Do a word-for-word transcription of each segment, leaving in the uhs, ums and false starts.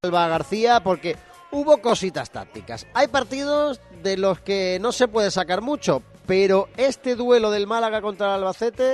Salva García, porque hubo cositas tácticas. Hay partidos de los que no se puede sacar mucho, pero este duelo del Málaga contra el Albacete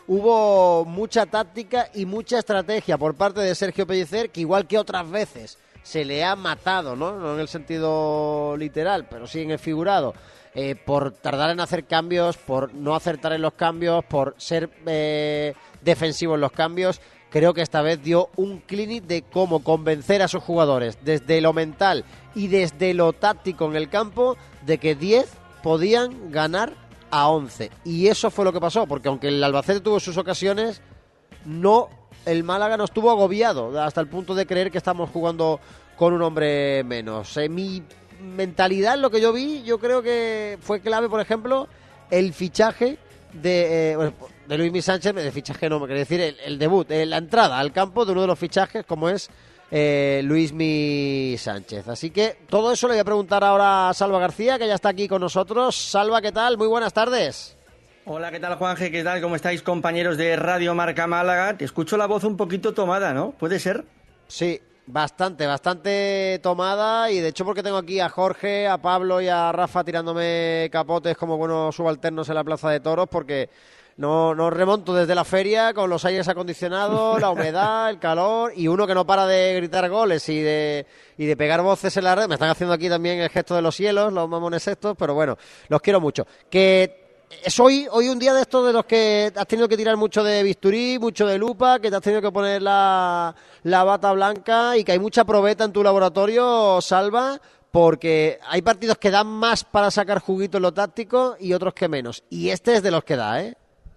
hubo mucha táctica y mucha estrategia por parte de Sergio Pellicer, que igual que otras veces se le ha matado, ¿no? No en el sentido literal, pero sí en el figurado, eh, por tardar en hacer cambios, por no acertar en los cambios, por ser eh, defensivo en los cambios. Creo que esta vez dio un clinic de cómo convencer a sus jugadores desde lo mental y desde lo táctico en el campo de que diez podían ganar a once. Y eso fue lo que pasó, porque aunque el Albacete tuvo sus ocasiones, no, el Málaga no estuvo agobiado hasta el punto de creer que estamos jugando con un hombre menos. Eh, mi mentalidad, lo que yo vi, yo creo que fue clave, por ejemplo, el fichaje de... Eh, bueno, de Luismi Sánchez, de fichaje no, me quería decir el, el debut, eh, la entrada al campo de uno de los fichajes como es eh, Luismi Sánchez. Así que todo eso le voy a preguntar ahora a Salva García, que ya está aquí con nosotros. Salva, ¿qué tal? Muy buenas tardes. Hola, ¿qué tal, Juanje? ¿Qué tal? ¿Cómo estáis, compañeros de Radio Marca Málaga? Te escucho la voz un poquito tomada, ¿no? ¿Puede ser? Sí, bastante, bastante tomada, y de hecho porque tengo aquí a Jorge, a Pablo y a Rafa tirándome capotes como buenos subalternos en la Plaza de Toros, porque no, no remonto desde la feria con los aires acondicionados, la humedad, el calor, y uno que no para de gritar goles y de y de pegar voces en la red. Me están haciendo aquí también el gesto de los cielos, los mamones estos, pero bueno, los quiero mucho. Que es hoy, hoy un día de estos de los que has tenido que tirar mucho de bisturí, mucho de lupa, que te has tenido que poner la, la bata blanca y que hay mucha probeta en tu laboratorio, Salva, porque hay partidos que dan más para sacar juguito en lo táctico y otros que menos. Y este es de los que da, ¿eh?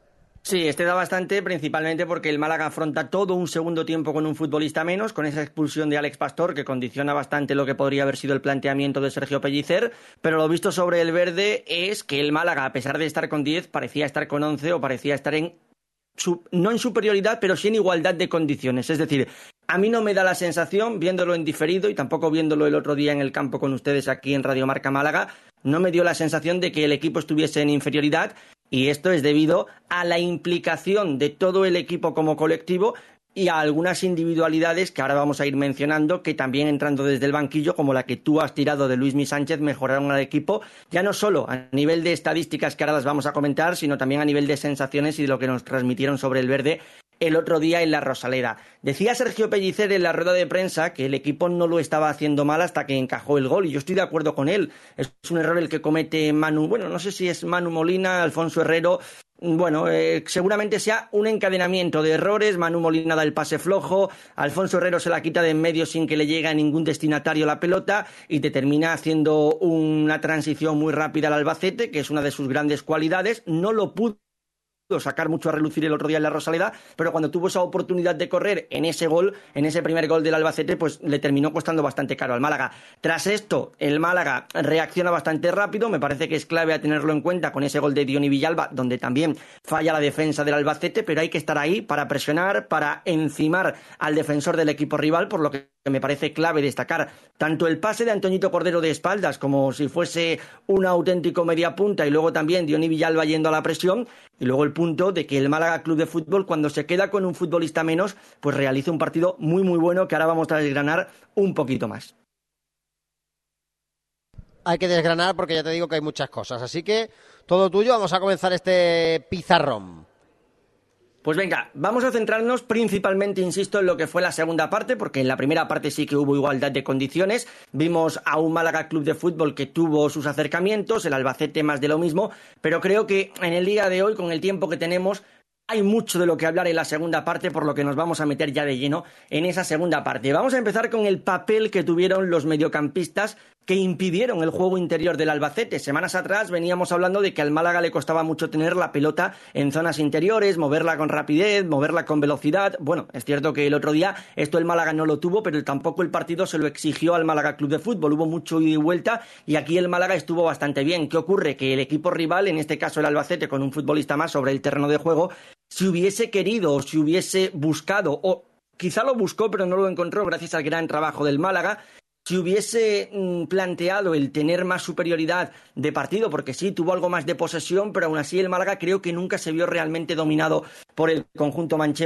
Sí, este da bastante, principalmente porque el Málaga afronta todo un segundo tiempo con un futbolista menos, con esa expulsión de Alex Pastor, que condiciona bastante lo que podría haber sido el planteamiento de Sergio Pellicer, pero lo visto sobre el verde es que el Málaga, a pesar de estar con diez, parecía estar con once o parecía estar en, no en superioridad, pero sí en igualdad de condiciones. Es decir, a mí no me da la sensación, viéndolo en diferido y tampoco viéndolo el otro día en el campo con ustedes aquí en Radio Marca Málaga, no me dio la sensación de que el equipo estuviese en inferioridad. Y esto es debido a la implicación de todo el equipo como colectivo y a algunas individualidades que ahora vamos a ir mencionando, que también entrando desde el banquillo, como la que tú has tirado de Luismi Sánchez, mejoraron al equipo, ya no solo a nivel de estadísticas, que ahora las vamos a comentar, sino también a nivel de sensaciones y de lo que nos transmitieron sobre el verde el otro día en la Rosaleda. Decía Sergio Pellicer en la rueda de prensa que el equipo no lo estaba haciendo mal hasta que encajó el gol, y yo estoy de acuerdo con él. Es un error el que comete Manu, bueno, no sé si es Manu Molina, Alfonso Herrero. Bueno, eh, seguramente sea un encadenamiento de errores. Manu Molina da el pase flojo, Alfonso Herrero se la quita de en medio sin que le llegue a ningún destinatario la pelota y te termina haciendo una transición muy rápida al Albacete, que es una de sus grandes cualidades. No lo pudo sacar mucho a relucir el otro día en la Rosaleda, pero cuando tuvo esa oportunidad de correr en ese gol, en ese primer gol del Albacete, pues le terminó costando bastante caro al Málaga. Tras esto, el Málaga reacciona bastante rápido, me parece que es clave a tenerlo en cuenta con ese gol de Diony Villalba, donde también falla la defensa del Albacete, pero hay que estar ahí para presionar, para encimar al defensor del equipo rival, por lo que me parece clave destacar tanto el pase de Antoñito Cordero de espaldas, como si fuese un auténtico mediapunta, y luego también Diony Villalba yendo a la presión, y luego el punto de que el Málaga Club de Fútbol, cuando se queda con un futbolista menos, pues realiza un partido muy muy bueno que ahora vamos a desgranar un poquito más. Hay que desgranar porque ya te digo que hay muchas cosas, así que todo tuyo. Vamos a comenzar este pizarrón. Pues venga, vamos a centrarnos principalmente, insisto, en lo que fue la segunda parte, porque en la primera parte sí que hubo igualdad de condiciones. Vimos a un Málaga Club de Fútbol que tuvo sus acercamientos, el Albacete más de lo mismo, pero creo que en el día de hoy, con el tiempo que tenemos, hay mucho de lo que hablar en la segunda parte, por lo que nos vamos a meter ya de lleno en esa segunda parte. Vamos a empezar con el papel que tuvieron los mediocampistas que impidieron el juego interior del Albacete. Semanas atrás veníamos hablando de que al Málaga le costaba mucho tener la pelota en zonas interiores, moverla con rapidez, moverla con velocidad. Bueno, es cierto que el otro día esto el Málaga no lo tuvo, pero tampoco el partido se lo exigió al Málaga Club de Fútbol. Hubo mucho ida y vuelta y aquí el Málaga estuvo bastante bien. ¿Qué ocurre? Que el equipo rival, en este caso el Albacete, con un futbolista más sobre el terreno de juego, si hubiese querido o si hubiese buscado, o quizá lo buscó pero no lo encontró gracias al gran trabajo del Málaga, si hubiese mm, planteado el tener más superioridad de partido, porque sí, tuvo algo más de posesión, pero aún así el Málaga creo que nunca se vio realmente dominado por el conjunto manchego.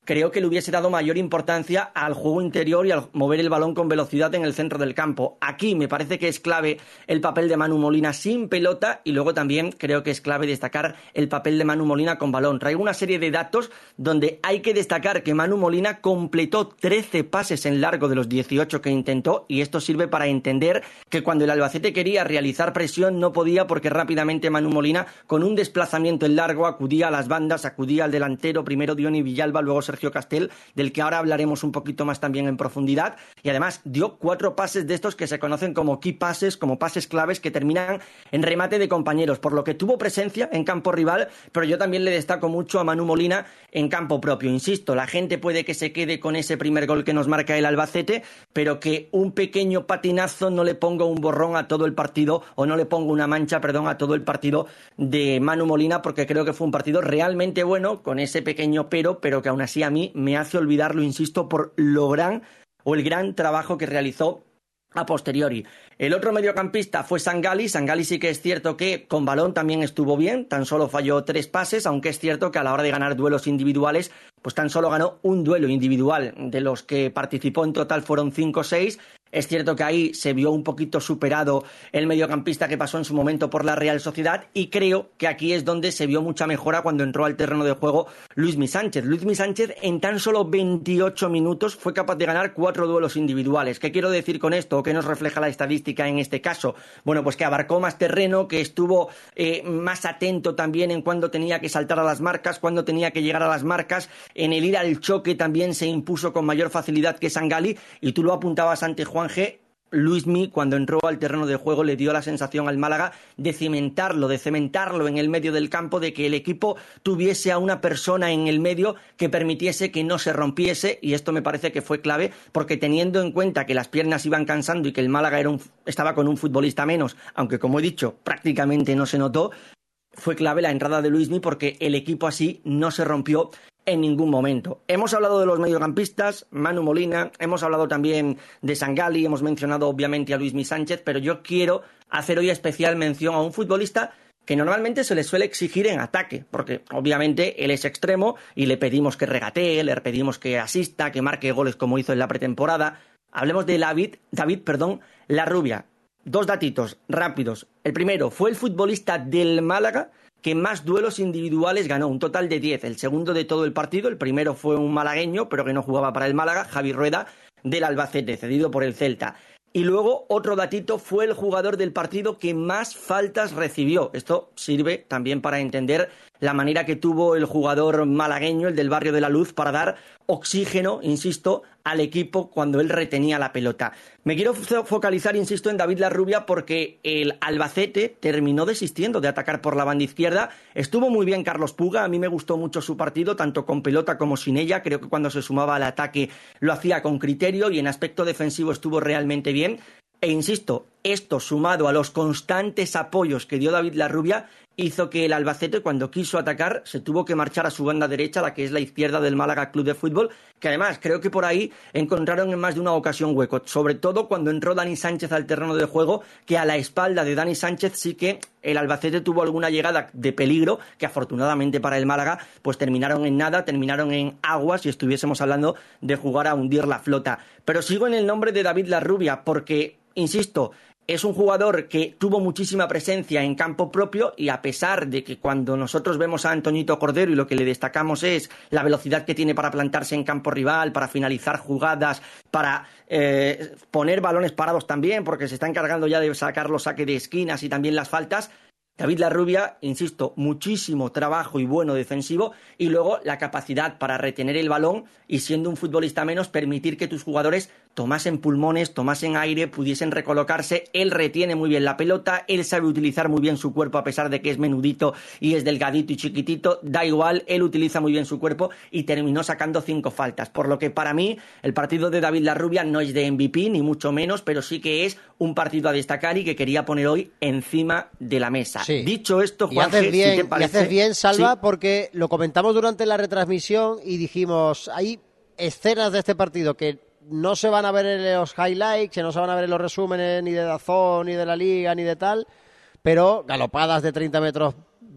creo que le hubiese dado mayor importancia al juego interior y al mover el balón con velocidad en el centro del campo. Aquí me parece que es clave el papel de Manu Molina sin pelota, y luego también creo que es clave destacar el papel de Manu Molina con balón. Traigo una serie de datos donde hay que destacar que Manu Molina completó trece pases en largo de los dieciocho que intentó, y esto sirve para entender que cuando el Albacete quería realizar presión no podía, porque rápidamente Manu Molina, con un desplazamiento en largo, acudía a las bandas, acudía al delantero, primero Diony Villalba, luego Sergio Castel, del que ahora hablaremos un poquito más también en profundidad, y además dio cuatro pases de estos que se conocen como key passes, como pases claves que terminan en remate de compañeros, por lo que tuvo presencia en campo rival, pero yo también le destaco mucho a Manu Molina en campo propio. Insisto, la gente puede que se quede con ese primer gol que nos marca el Albacete, pero que un pequeño patinazo no le ponga un borrón a todo el partido, o no le ponga una mancha, perdón, a todo el partido de Manu Molina, porque creo que fue un partido realmente bueno, con ese pequeño pero, pero que aún así a mí me hace olvidarlo, insisto, por lo gran o el gran trabajo que realizó a posteriori. El otro mediocampista fue Sangalli. Sangalli sí que es cierto que con balón también estuvo bien, tan solo falló tres pases, aunque es cierto que a la hora de ganar duelos individuales, pues tan solo ganó un duelo individual, de los que participó en total fueron cinco o seis. Es cierto que ahí se vio un poquito superado el mediocampista que pasó en su momento por la Real Sociedad, y creo que aquí es donde se vio mucha mejora cuando entró al terreno de juego Luismi Sánchez. Luismi Sánchez en tan solo veintiocho minutos fue capaz de ganar cuatro duelos individuales. ¿Qué quiero decir con esto? ¿Qué nos refleja la estadística en este caso? Bueno, pues que abarcó más terreno, que estuvo eh, más atento también en cuando tenía que saltar a las marcas, cuando tenía que llegar a las marcas, en el ir al choque también se impuso con mayor facilidad que Sangalli, y tú lo apuntabas ante Juan G. Luismi, cuando entró al terreno de juego, le dio la sensación al Málaga de cimentarlo, de cementarlo en el medio del campo, de que el equipo tuviese a una persona en el medio que permitiese que no se rompiese, y esto me parece que fue clave, porque teniendo en cuenta que las piernas iban cansando y que el Málaga era un, estaba con un futbolista menos, aunque como he dicho, prácticamente no se notó, fue clave la entrada de Luismi, porque el equipo así no se rompió en ningún momento. Hemos hablado de los mediocampistas, Manu Molina, hemos hablado también de Sangalli, hemos mencionado obviamente a Luismi Sánchez, pero yo quiero hacer hoy especial mención a un futbolista que normalmente se le suele exigir en ataque, porque obviamente él es extremo y le pedimos que regatee, le pedimos que asista, que marque goles como hizo en la pretemporada. Hablemos de David, David, perdón, Larrubia. Dos datitos rápidos. El primero, fue el futbolista del Málaga que más duelos individuales ganó, un total de diez, el segundo de todo el partido. El primero fue un malagueño, pero que no jugaba para el Málaga, Javi Rueda, del Albacete, cedido por el Celta. Y luego, otro datito, fue el jugador del partido que más faltas recibió. Esto sirve también para entender la manera que tuvo el jugador malagueño, el del Barrio de la Luz, para dar oxígeno, insisto, al equipo cuando él retenía la pelota. Me quiero focalizar, insisto, en David Larrubia, porque el Albacete terminó desistiendo de atacar por la banda izquierda. Estuvo muy bien Carlos Puga, a mí me gustó mucho su partido, tanto con pelota como sin ella. Creo que cuando se sumaba al ataque lo hacía con criterio, y en aspecto defensivo estuvo realmente bien. E insisto, esto sumado a los constantes apoyos que dio David Larrubia hizo que el Albacete, cuando quiso atacar, se tuvo que marchar a su banda derecha, la que es la izquierda del Málaga Club de Fútbol, que además creo que por ahí encontraron en más de una ocasión hueco, sobre todo cuando entró Dani Sánchez al terreno de juego, que a la espalda de Dani Sánchez sí que el Albacete tuvo alguna llegada de peligro, que afortunadamente para el Málaga pues terminaron en nada, terminaron en aguas, y estuviésemos hablando de jugar a hundir la flota. Pero sigo en el nombre de David Larrubia porque, insisto, es un jugador que tuvo muchísima presencia en campo propio, y a pesar de que cuando nosotros vemos a Antoñito Cordero y lo que le destacamos es la velocidad que tiene para plantarse en campo rival, para finalizar jugadas, para eh, poner balones parados también, porque se está encargando ya de sacar los saques de esquinas y también las faltas, David Larrubia, insisto, muchísimo trabajo y bueno defensivo, y luego la capacidad para retener el balón y, siendo un futbolista menos, permitir que tus jugadores tomasen pulmones, tomasen aire, pudiesen recolocarse. Él retiene muy bien la pelota, él sabe utilizar muy bien su cuerpo, a pesar de que es menudito y es delgadito y chiquitito, da igual, él utiliza muy bien su cuerpo y terminó sacando cinco faltas. Por lo que para mí el partido de David Larrubia no es de M V P, ni mucho menos, pero sí que es un partido a destacar y que quería poner hoy encima de la mesa. Sí. Dicho esto, Juan, y haces bien, ¿sí te parece? Y haces bien, Salva, ¿Sí? Porque lo comentamos durante la retransmisión y dijimos, hay escenas de este partido que no se van a ver en los highlights, que no se van a ver en los resúmenes ni de D A Z N, ni de la Liga, ni de tal, pero galopadas de treinta metros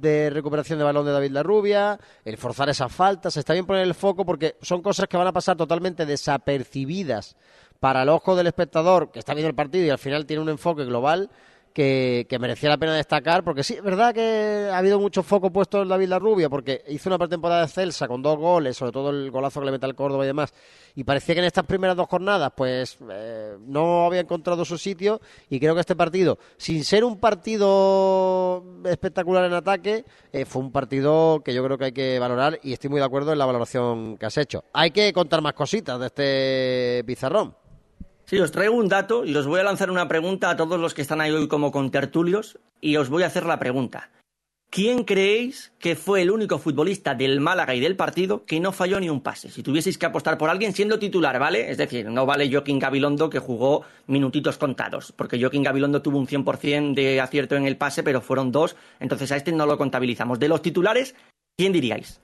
de recuperación de balón de David Larrubia, el forzar esas faltas, está bien poner el foco porque son cosas que van a pasar totalmente desapercibidas para el ojo del espectador que está viendo el partido y al final tiene un enfoque global que, que merecía la pena destacar, porque sí, es verdad que ha habido mucho foco puesto en David Larrubia, porque hizo una pretemporada excelsa con dos goles, sobre todo el golazo que le mete al Córdoba y demás, y parecía que en estas primeras dos jornadas pues eh, no había encontrado su sitio, y creo que este partido, sin ser un partido espectacular en ataque, eh, fue un partido que yo creo que hay que valorar, y estoy muy de acuerdo en la valoración que has hecho. Hay que contar más cositas de este pizarrón. Sí, os traigo un dato y os voy a lanzar una pregunta a todos los que están ahí hoy como contertulios, y os voy a hacer la pregunta. ¿Quién creéis que fue el único futbolista del Málaga y del partido que no falló ni un pase? Si tuvieseis que apostar por alguien siendo titular, ¿vale? Es decir, no vale Joaquín Gabilondo, que jugó minutitos contados, porque Joaquín Gabilondo tuvo un cien por ciento de acierto en el pase, pero fueron dos, entonces a este no lo contabilizamos. De los titulares, ¿quién diríais?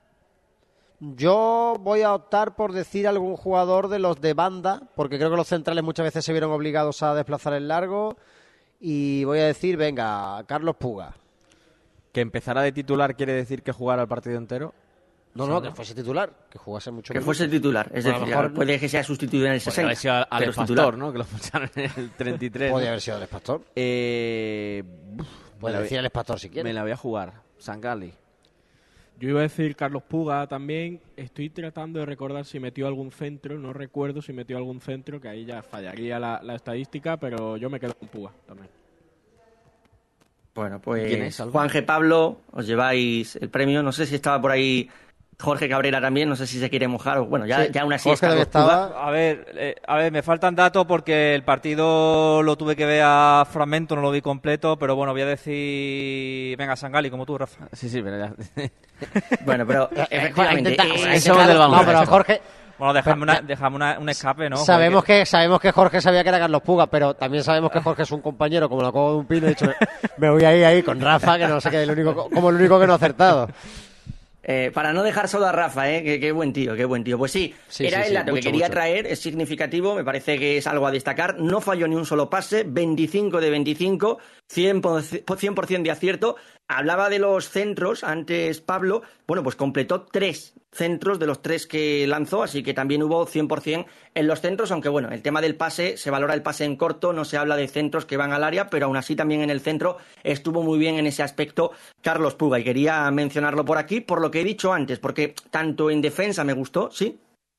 Yo voy a optar por decir algún jugador de los de banda, porque creo que los centrales muchas veces se vieron obligados a desplazar el largo, y voy a decir, venga, Carlos Puga. ¿Que empezara de titular quiere decir que jugara el partido entero? No, no, que fuese titular, que jugase mucho. Que fuese titular, es bueno, decir, mejor... puede que sea sustituido en el sesenta. Podría haber sido Alex Pastor, ¿no? Que lo pusieron en el treinta y tres. Podría ¿no? haber sido Alex Pastor. Eh... Puede decir Alex Pastor si quiere. Me la voy a jugar, Sangali. Yo iba a decir Carlos Puga también. Estoy tratando de recordar si metió algún centro. No recuerdo si metió algún centro, que ahí ya fallaría la, la estadística, pero yo me quedo con Puga también. Bueno, pues ¿Quién es? Juan G. Pablo, os lleváis el premio. No sé si estaba por ahí Jorge Cabrera también, no sé si se quiere mojar. O, bueno, ya, sí, ya aún así Jorge es Carlos estaba... Puga. A ver, eh, a ver, me faltan datos porque el partido lo tuve que ver a fragmento, no lo vi completo, pero bueno, voy a decir... Venga, Sangali, como tú, Rafa. Sí, sí, pero ya... Bueno, pero efectivamente... Intenta- eh, Eso es del balón. No, pero Jorge... Bueno, dejadme, una, dejadme una, un escape, ¿no? Sabemos Porque- que, sabemos que Jorge sabía que era Carlos Puga, pero también sabemos que Jorge es un compañero como la coba de un pino. He dicho, me, me voy a ir ahí con Rafa, que no sé qué, el único, como el único que no ha acertado. Eh, para no dejar solo a Rafa, ¿eh? Qué, qué buen tío, qué buen tío. Pues sí, Sí, era sí, el sí, dato mucho, que quería mucho. traer, es significativo, me parece que es algo a destacar. No falló ni un solo pase, veinticinco de veinticinco, cien por ciento de acierto. Hablaba de los centros antes Pablo, bueno, pues completó tres centros de los tres que lanzó, así que también hubo cien por ciento en los centros, aunque bueno, el tema del pase, se valora el pase en corto, no se habla de centros que van al área, pero aún así también en el centro estuvo muy bien en ese aspecto Carlos Puga, y quería mencionarlo por aquí, por lo que he dicho antes, porque tanto en defensa me gustó, ¿sí?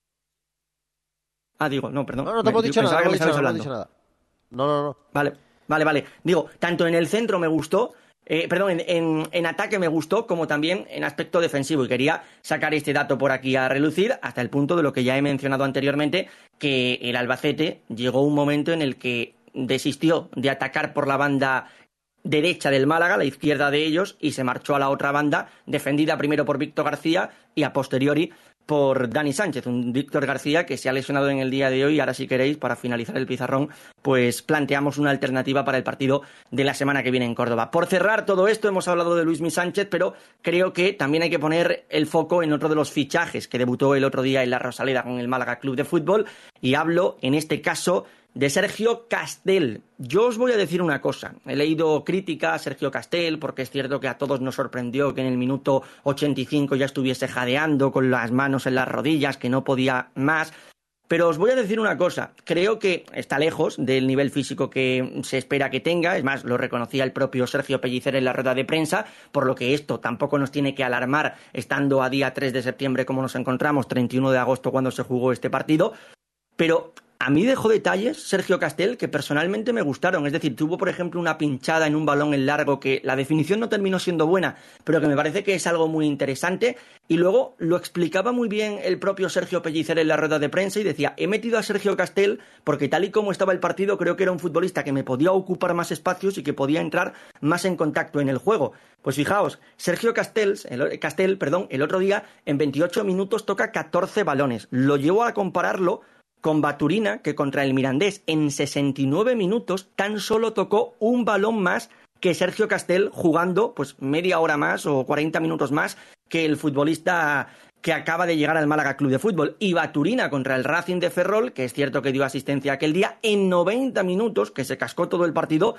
Ah, digo, no, perdón. No, no te hemos Me- dicho pensaba nada, no que me hemos dicho estabais nada, no hemos hablando. dicho nada. No, no, no. Vale, vale, vale. Digo, tanto en el centro me gustó, eh, perdón, en, en, en ataque me gustó, como también en aspecto defensivo. Y quería sacar este dato por aquí a relucir, hasta el punto de lo que ya he mencionado anteriormente, que el Albacete llegó un momento en el que desistió de atacar por la banda derecha del Málaga, la izquierda de ellos, y se marchó a la otra banda, defendida primero por Víctor García y a posteriori por Dani Sánchez, un Víctor García que se ha lesionado en el día de hoy. Y ahora, si queréis, para finalizar el pizarrón, pues planteamos una alternativa para el partido de la semana que viene en Córdoba. Por cerrar todo esto, hemos hablado de Luismi Sánchez, pero creo que también hay que poner el foco en otro de los fichajes que debutó el otro día en la Rosaleda con el Málaga Club de Fútbol, y hablo, en este caso, de Sergio Castel. Yo os voy a decir una cosa. He leído crítica a Sergio Castel, porque es cierto que a todos nos sorprendió que en el minuto ochenta y cinco ya estuviese jadeando con las manos en las rodillas, que no podía más. Pero os voy a decir una cosa. Creo que está lejos del nivel físico que se espera que tenga. Es más, lo reconocía el propio Sergio Pellicer en la rueda de prensa, por lo que esto tampoco nos tiene que alarmar estando a día tres de septiembre como nos encontramos, treinta y uno de agosto cuando se jugó este partido. Pero a mí dejó detalles Sergio Castel que personalmente me gustaron. Es decir, tuvo, por ejemplo, una pinchada en un balón en largo que la definición no terminó siendo buena, pero que me parece que es algo muy interesante. Y luego lo explicaba muy bien el propio Sergio Pellicer en la rueda de prensa, y decía, he metido a Sergio Castel porque tal y como estaba el partido creo que era un futbolista que me podía ocupar más espacios y que podía entrar más en contacto en el juego. Pues fijaos, Sergio Castel, el, Castel, perdón, el otro día en veintiocho minutos toca catorce balones. Lo llevo a compararlo con Baturina, que contra el Mirandés en sesenta y nueve minutos tan solo tocó un balón más que Sergio Castel, jugando pues media hora más o cuarenta minutos más que el futbolista que acaba de llegar al Málaga Club de Fútbol. Y Baturina contra el Racing de Ferrol, que es cierto que dio asistencia aquel día, en noventa minutos, que se cascó todo el partido,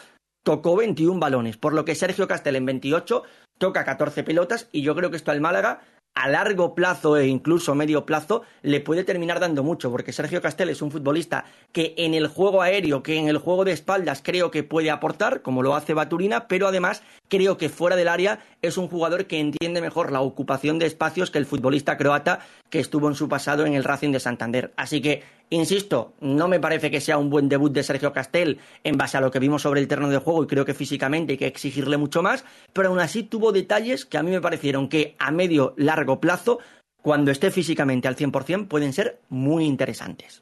tocó veintiún balones, por lo que Sergio Castel en veintiocho toca catorce pelotas, y yo creo que esto al Málaga a largo plazo e incluso medio plazo le puede terminar dando mucho, porque Sergio Castel es un futbolista que en el juego aéreo, que en el juego de espaldas creo que puede aportar, como lo hace Baturina, pero además creo que fuera del área es un jugador que entiende mejor la ocupación de espacios que el futbolista croata que estuvo en su pasado en el Racing de Santander. Así que, insisto, no me parece que sea un buen debut de Sergio Castel en base a lo que vimos sobre el terreno de juego, y creo que físicamente hay que exigirle mucho más, pero aún así tuvo detalles que a mí me parecieron que a medio largo plazo, cuando esté físicamente al cien por ciento, pueden ser muy interesantes.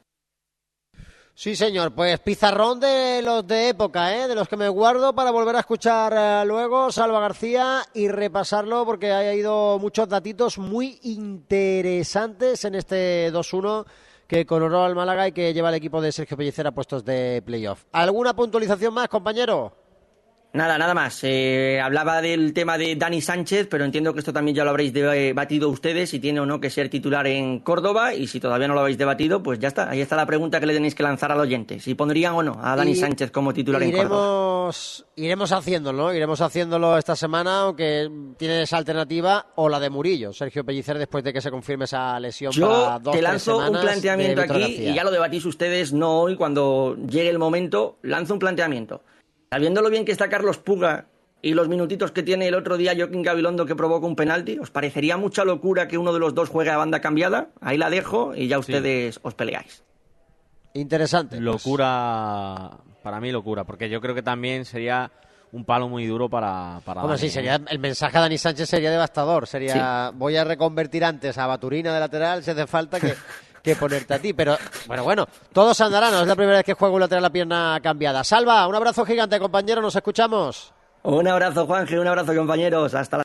Sí, señor, pues pizarrón de los de época, ¿eh? De los que me guardo para volver a escuchar eh, luego Salva García y repasarlo, porque ha ido muchos datitos muy interesantes en este dos uno que coronó al Málaga y que lleva el equipo de Sergio Pellicer a puestos de playoff. ¿Alguna puntualización más, compañero? Nada, nada más. Eh, hablaba del tema de Dani Sánchez, pero entiendo que esto también ya lo habréis debatido ustedes, si tiene o no que ser titular en Córdoba, y si todavía no lo habéis debatido, pues ya está. Ahí está la pregunta que le tenéis que lanzar al oyente, si pondrían o no a Dani y Sánchez como titular iremos, en Córdoba. Iremos haciéndolo, iremos haciéndolo esta semana, aunque tiene esa alternativa, o la de Murillo, Sergio Pellicer, después de que se confirme esa lesión. Yo para dos, te lanzo un planteamiento aquí, García. Y ya lo debatís ustedes, no hoy, cuando llegue el momento, lanzo un planteamiento. Sabiendo lo bien que está Carlos Puga y los minutitos que tiene el otro día Joaquín Gabilondo, que provoca un penalti, ¿os parecería mucha locura que uno de los dos juegue a banda cambiada? Ahí la dejo y ya ustedes sí os peleáis. Interesante. Locura, para mí locura, porque yo creo que también sería un palo muy duro para, para Bueno, Dani, sí, sería, el mensaje a Dani Sánchez sería devastador. Sería, sí, voy a reconvertir antes a Baturina de lateral si hace falta que... que ponerte a ti, pero bueno, bueno, todos andarán, no es la primera vez que juego un lateral a pierna cambiada. Salva, un abrazo gigante, compañero, nos escuchamos. Un abrazo, Juanje, un abrazo, compañeros, hasta la